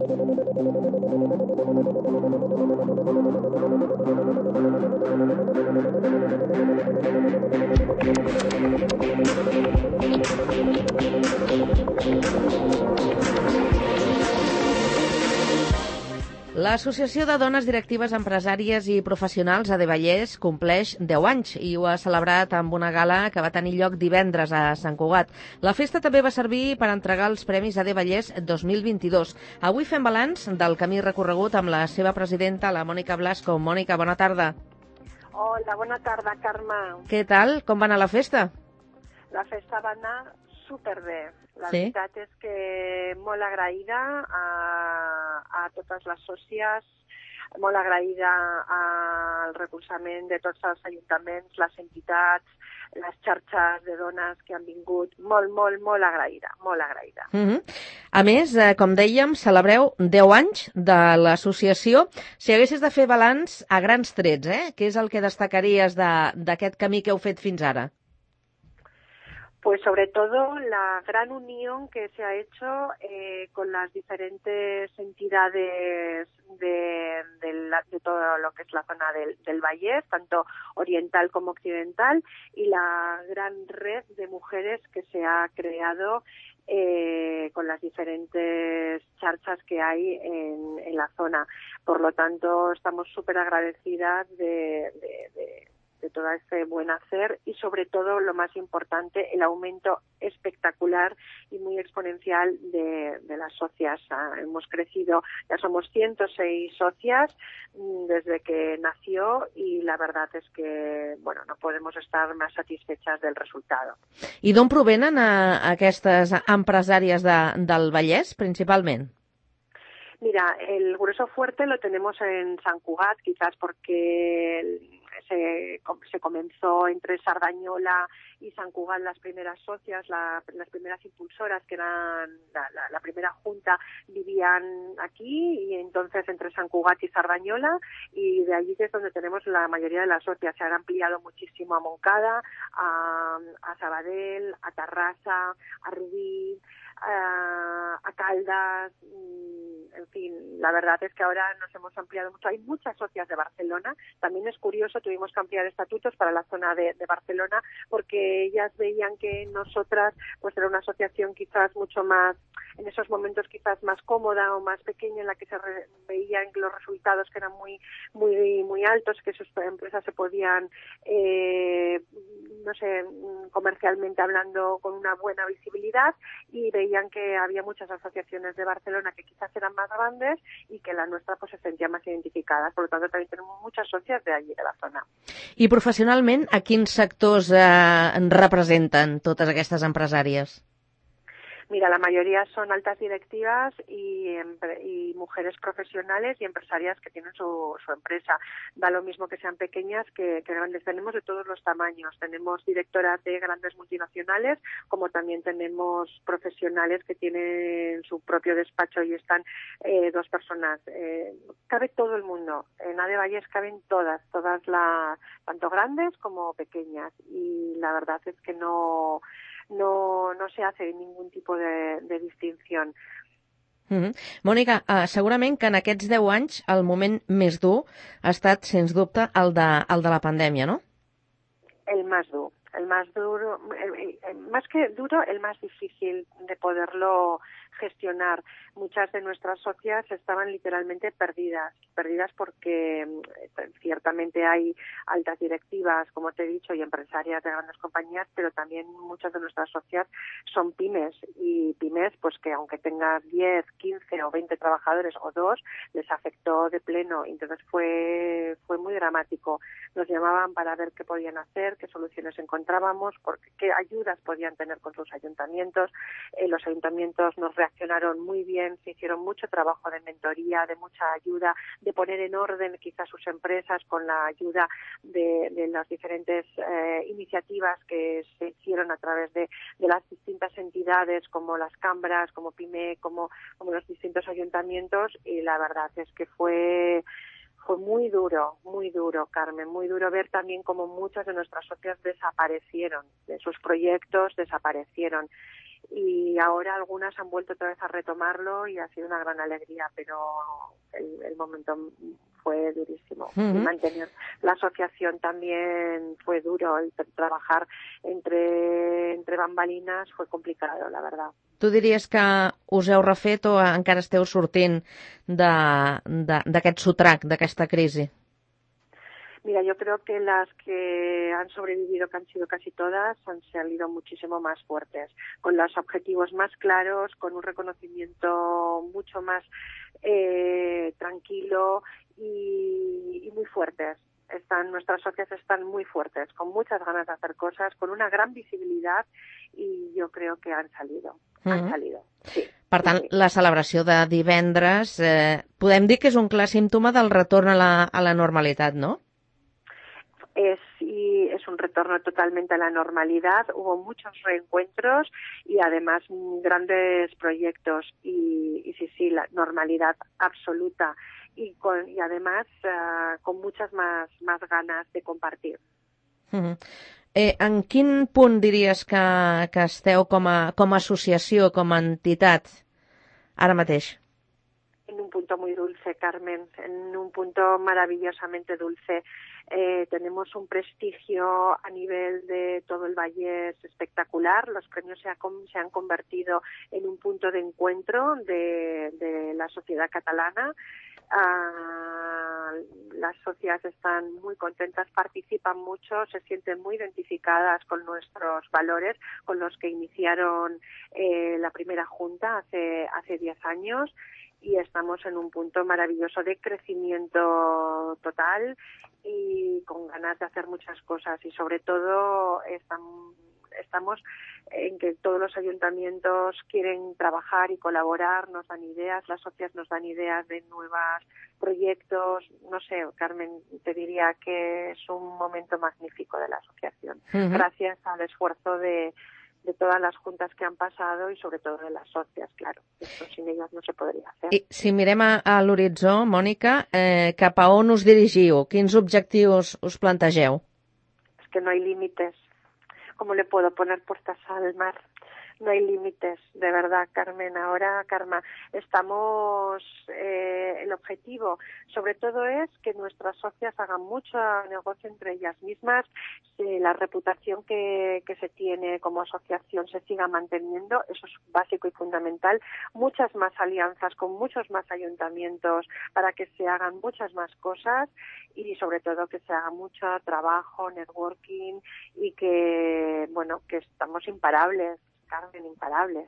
L'Associació de Dones Directives Empresàries i Professionals AD Vallès compleix 10 anys i ho ha celebrat amb una gala que va tenir lloc divendres a Sant Cugat. La festa també va servir per entregar els Premis AD Vallès 2022. Avui fem balanç del camí recorregut amb la seva presidenta, la Mònica Blasco. Mònica, bona tarda. Hola, bona tarda, Carme. Què tal? Com va anar la festa? La festa va anar superbé. La Sí? veritat és que molt agraïda a totes les sòcies, molt agraïda al recolzament de tots els ajuntaments, les entitats, les xarxes de dones que han vingut. Molt agraïda, molt agraïda. A més, com dèiem, celebreu 10 anys de l'associació. Si haguessis de fer balanç a grans trets, què és el que destacaries d'aquest camí que heu fet fins ara? Pues sobre todo la gran unión que se ha hecho con las diferentes entidades de todo lo que es la zona del Vallès, tanto oriental como occidental, y la gran red de mujeres que se ha creado con las diferentes charchas que hay en la zona. Por lo tanto, estamos súper agradecidas de todo este buen hacer y sobre todo, lo más importante, el aumento espectacular y muy exponencial de las socias. Hemos crecido, ya somos 106 socias desde que nació y la verdad es que, bueno, no podemos estar más satisfechas del resultado. I d'on provenen aquestes empresàries del Vallès, principalment? Mira, el grueso fuerte lo tenemos en Sant Cugat, quizás porque se comenzó entre Sardañola y Sant Cugat las primeras socias, las primeras impulsoras, que eran la primera junta, vivían aquí, y entonces entre Sant Cugat y Sardañola, y de allí es donde tenemos la mayoría de las socias. Se han ampliado muchísimo a Montcada, a Sabadell, a Tarrasa, a Rubí, a Caldas, en fin, la verdad es que ahora nos hemos ampliado mucho. Hay muchas socias de Barcelona. También es curioso, tuvimos que ampliar estatutos para la zona de Barcelona porque ellas veían que nosotras, pues era una asociación quizás mucho más, en esos momentos quizás más cómoda o más pequeña, en la que se veían los resultados que eran muy altos, que sus empresas se podían, no sé, comercialmente hablando, con una buena visibilidad, y veían que había muchas asociaciones de Barcelona que quizás eran más grandes y que la nuestra pues se sentían más identificadas. Por lo tanto, también tenemos muchas socias de allí, de la zona. I professionalment, a quins sectors representen totes aquestes empresàries? Mira, la mayoría son altas directivas y mujeres profesionales y empresarias que tienen su empresa. Da lo mismo que sean pequeñas que grandes. Tenemos de todos los tamaños. Tenemos directoras de grandes multinacionales, como también tenemos profesionales que tienen su propio despacho y están 2 personas. Cabe todo el mundo. En AD Vallès caben todas tanto grandes como pequeñas. Y la verdad es que no se hace ningún tipo de distinció. Mònica, segurament que en aquests 10 anys el moment més dur ha estat, sens dubte, el de la pandèmia, no? El más duro, más que duro, el más difícil de poderlo gestionar. Muchas de nuestras socias estaban literalmente perdidas porque ciertamente hay altas directivas, como te he dicho, y empresarias de grandes compañías, pero también muchas de nuestras socias son pymes, y pymes pues que aunque tengan 10, 15 o 20 trabajadores o 2, les afectó de pleno. Entonces fue muy dramático. Nos llamaban para ver qué podían hacer, qué soluciones encontrábamos, qué ayudas podían tener con sus ayuntamientos. Los ayuntamientos nos reaccionaron muy bien, se hicieron mucho trabajo de mentoría, de mucha ayuda, de poner en orden quizás sus empresas con la ayuda de las diferentes iniciativas que se hicieron a través de las distintas entidades, como las cámaras, como PYME, como los distintos ayuntamientos, y la verdad es que fue muy duro, Carmen, muy duro ver también cómo muchas de nuestras socias desaparecieron, de sus proyectos desaparecieron. y ahora algunas han vuelto otra vez a retomarlo y ha sido una gran alegría, pero el momento fue durísimo. Y mantener la asociación también fue duro, el trabajar entre bambalinas fue complicado, la verdad. Tu diries que us heu refet o encara esteu sortint d'aquest sotrac, d'aquesta crisi? Mira, yo creo que las que han sobrevivido, que han sido casi todas, han salido muchísimo más fuertes, con los objetivos más claros, con un reconocimiento mucho más tranquilo y muy fuertes. Nuestras socias están muy fuertes, con muchas ganas de hacer cosas, con una gran visibilidad y yo creo que han salido. Han salido, sí. Per tant, la celebració de divendres podem dir que és un clar símptoma del retorn a la normalitat, no? Es un retorno totalmente a la normalidad. Hubo muchos reencuentros y además grandes proyectos y sí, la normalidad absoluta y además con muchas más ganas de compartir. En quin punt diries que esteu com a associació, com a entitat, ara mateix? En un punto muy dulce, Carmen, en un punto maravillosamente dulce. Tenemos un prestigio a nivel de todo el Vallès espectacular. Los premios se han convertido en un punto de encuentro de la sociedad catalana. Las socias están muy contentas, participan mucho, se sienten muy identificadas con nuestros valores, con los que iniciaron la primera junta hace 10 años. Y estamos en un punto maravilloso de crecimiento total y con ganas de hacer muchas cosas y sobre todo estamos en que todos los ayuntamientos quieren trabajar y colaborar, nos dan ideas, las socias nos dan ideas de nuevos proyectos. No sé, Carmen, te diría que es un momento magnífico de la asociación, gracias al esfuerzo de todas las juntes que han pasado y sobre todo de las socias, claro. Esto sin ellas no se podría hacer. I si mirem a l'horitzó, Mònica, cap a on us dirigiu? Quins objectius us plantegeu? Es que no hay límites. ¿Cómo le puedo poner puertas al mar? No hay límites, de verdad, Carmen. Ahora, Karma, estamos, el objetivo sobre todo es que nuestras socias hagan mucho negocio entre ellas mismas, la reputación que se tiene como asociación se siga manteniendo, eso es básico y fundamental, muchas más alianzas con muchos más ayuntamientos para que se hagan muchas más cosas y sobre todo que se haga mucho trabajo, networking y que, bueno, que estamos imparables. Carmen, imparables.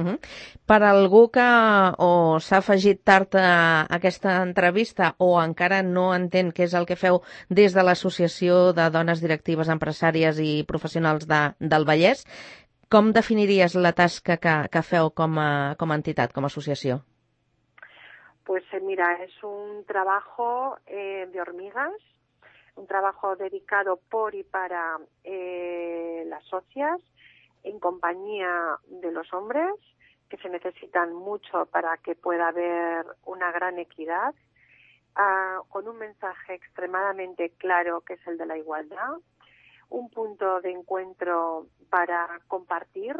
Per algú que o s'ha afegit tard a aquesta entrevista o encara no entén què és el que feu des de l'Associació de Dones Directives Empresàries i Professionals del Vallès, com definiries la tasca que feu com a entitat, com a associació? Pues mira, es un trabajo de hormigas, un trabajo dedicado por y para las socias, en compañía de los hombres, que se necesitan mucho para que pueda haber una gran equidad, con un mensaje extremadamente claro que es el de la igualdad, un punto de encuentro para compartir,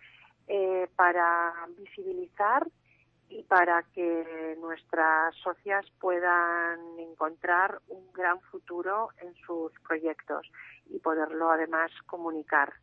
para visibilizar y para que nuestras socias puedan encontrar un gran futuro en sus proyectos y poderlo además comunicar.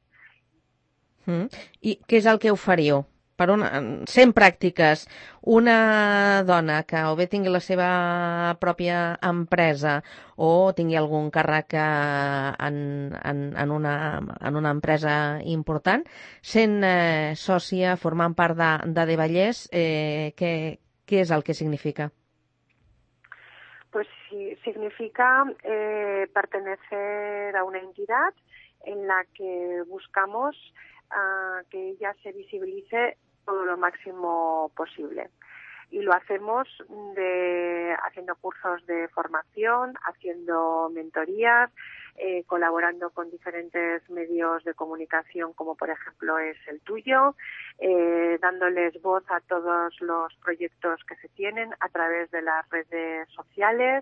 I què és el que oferiu? Sent pràctiques, una dona que o bé tingui la seva pròpia empresa o tingui algun càrrec en una empresa important, sent sòcia, formant part de Vallès, què és el que significa? Pues sí, significa pertenecer a una entidad en la que buscamos que ella se visibilice todo lo máximo posible. Y lo hacemos haciendo cursos de formación, haciendo mentorías, colaborando con diferentes medios de comunicación, como por ejemplo es el tuyo, dándoles voz a todos los proyectos que se tienen a través de las redes sociales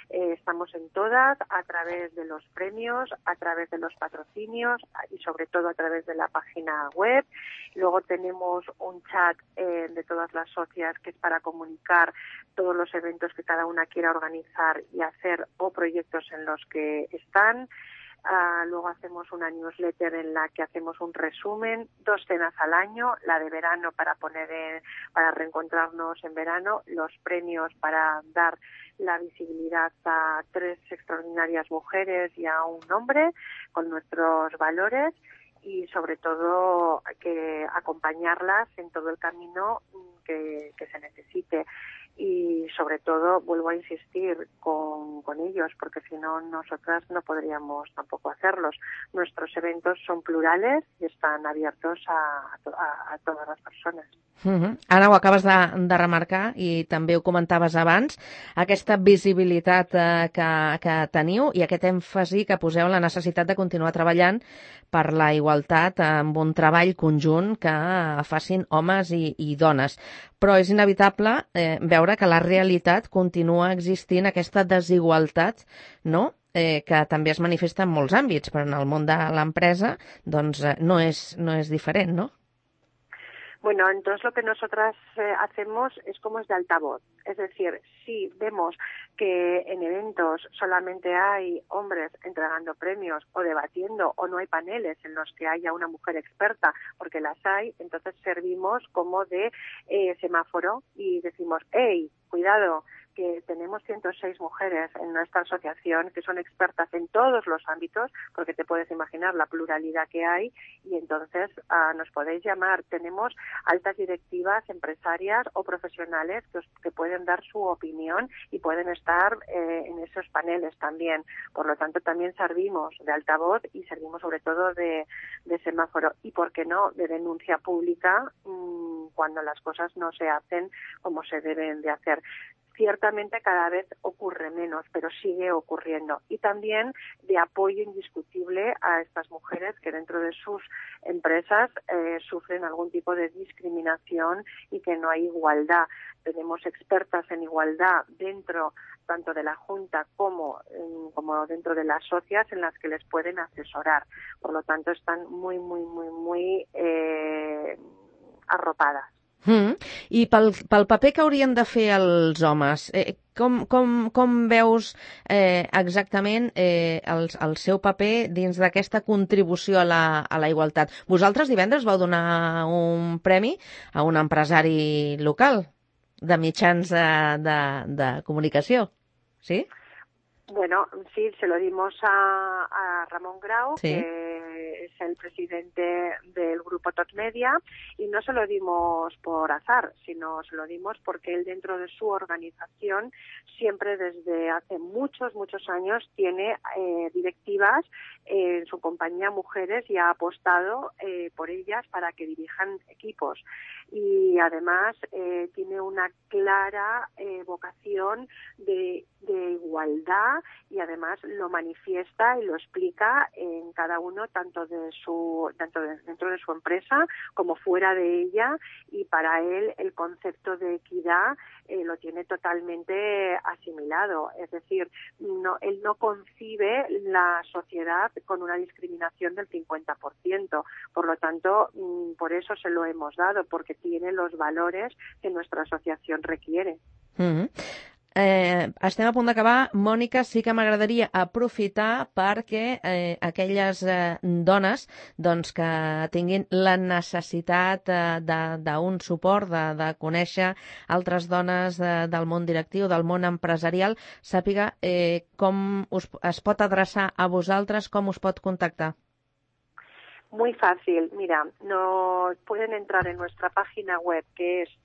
Estamos en todas, a través de los premios, a través de los patrocinios y sobre todo a través de la página web. Luego tenemos un chat de todas las socias que es para comunicar todos los eventos que cada una quiera organizar y hacer o proyectos en los que están. Luego hacemos una newsletter en la que hacemos un resumen, 2 cenas al año, la de verano para reencontrarnos en verano, los premios para dar la visibilidad a 3 extraordinarias mujeres y a un hombre con nuestros valores y sobre todo que acompañarlas en todo el camino que se necesite. Y sobre todo, vuelvo a insistir con ellos, porque si no, nosotras no podríamos tampoco hacerlos. Nuestros eventos son plurales i estan abiertos a totes les persones. Ara ho acabes de remarcar i també ho comentaves abans, aquesta visibilitat que teniu i aquest èmfasi que poseu en la necessitat de continuar treballant per la igualtat amb un treball conjunt que facin homes i dones. Però és inevitable veure que la realitat continua existint aquesta desigualtat, no?, que també es manifesta en molts àmbits, però en el món de l'empresa doncs, no és diferent, no? Bueno, entonces lo que nosotras hacemos es como es de altavoz. Es decir, si vemos que en eventos solamente hay hombres entregando premios o debatiendo o no hay paneles en los que haya una mujer experta, porque las hay, entonces servimos como de semáforo y decimos, ¡hey, cuidado! Que tenemos 106 mujeres en nuestra asociación que son expertas en todos los ámbitos, porque te puedes imaginar la pluralidad que hay, y entonces nos podéis llamar. Tenemos altas directivas empresarias o profesionales que pueden dar su opinión y pueden estar en esos paneles también. Por lo tanto, también servimos de altavoz y servimos sobre todo de semáforo y, ¿por qué no?, de denuncia pública cuando las cosas no se hacen como se deben de hacer. Ciertamente cada vez ocurre menos, pero sigue ocurriendo. Y también de apoyo indiscutible a estas mujeres que dentro de sus empresas sufren algún tipo de discriminación y que no hay igualdad. Tenemos expertas en igualdad dentro tanto de la Junta como dentro de las socias en las que les pueden asesorar. Por lo tanto, están muy arropadas. I pel paper que haurien de fer els homes, com veus exactament el seu paper dins d'aquesta contribució a la igualtat? Vosaltres divendres vau donar un premi a un empresari local de mitjans de comunicació, sí? Bueno, sí, se lo dimos a Ramón Grau, sí, que es el presidente del grupo Tot Media, y no se lo dimos por azar, sino se lo dimos porque él dentro de su organización siempre desde hace muchos años tiene directivas en su compañía mujeres y ha apostado por ellas para que dirijan equipos. Y además tiene una clara vocación de igualdad y además lo manifiesta y lo explica en cada uno tanto dentro de su empresa como fuera de ella, y para él el concepto de equidad lo tiene totalmente asimilado. Es decir, él no concibe la sociedad con una discriminación del 50%. Por lo tanto, por eso se lo hemos dado, porque tiene los valores que nuestra asociación requiere. Estem a punt d'acabar. Mònica, sí que m'agradaria aprofitar perquè aquelles dones doncs, que tinguin la necessitat d'un suport, de conèixer altres dones del món directiu, del món empresarial, sàpiga com es pot adreçar a vosaltres, com us pot contactar. Muy fácil, mira, nos pueden entrar en nuestra página web, que es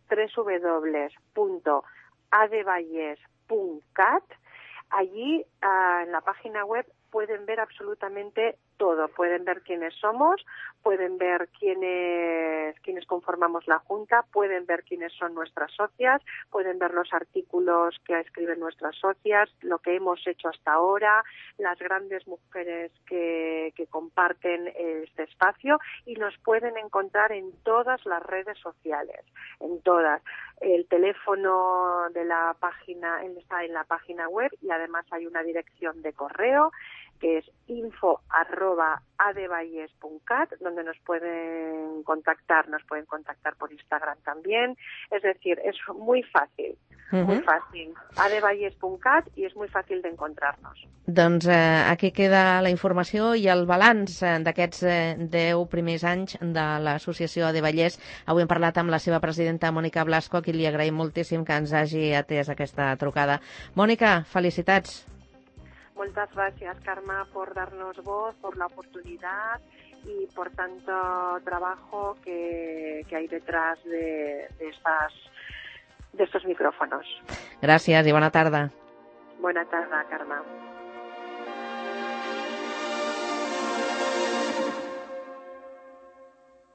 www.adevalles.cat. Allí, en la página web, pueden ver absolutamente todo. Pueden ver quiénes somos, pueden ver quiénes conformamos la Junta, pueden ver quiénes son nuestras socias, pueden ver los artículos que escriben nuestras socias, lo que hemos hecho hasta ahora, las grandes mujeres que comparten este espacio, y nos pueden encontrar en todas las redes sociales, en todas. El teléfono de la página está en la página web, y además hay una dirección de correo que es info@adevalles.cat, donde nos pueden contactar por Instagram también. Es decir, es muy fácil. Muy fàcil. adevalles.cat, i és molt fàcil d'encontrar-nos. Doncs aquí queda la informació i el balanç d'aquests 10 primers anys de l'associació Adevallès. Avui hem parlat amb la seva presidenta, Mònica Blasco, a qui li agraïm moltíssim que ens hagi atès aquesta trucada. Mònica, felicitats. Muchas gracias, Carme, por darnos voz, por la oportunidad y por tanto trabajo que hay detrás de estos micrófonos. Gràcies i bona tarda. Bona tarda, Carme.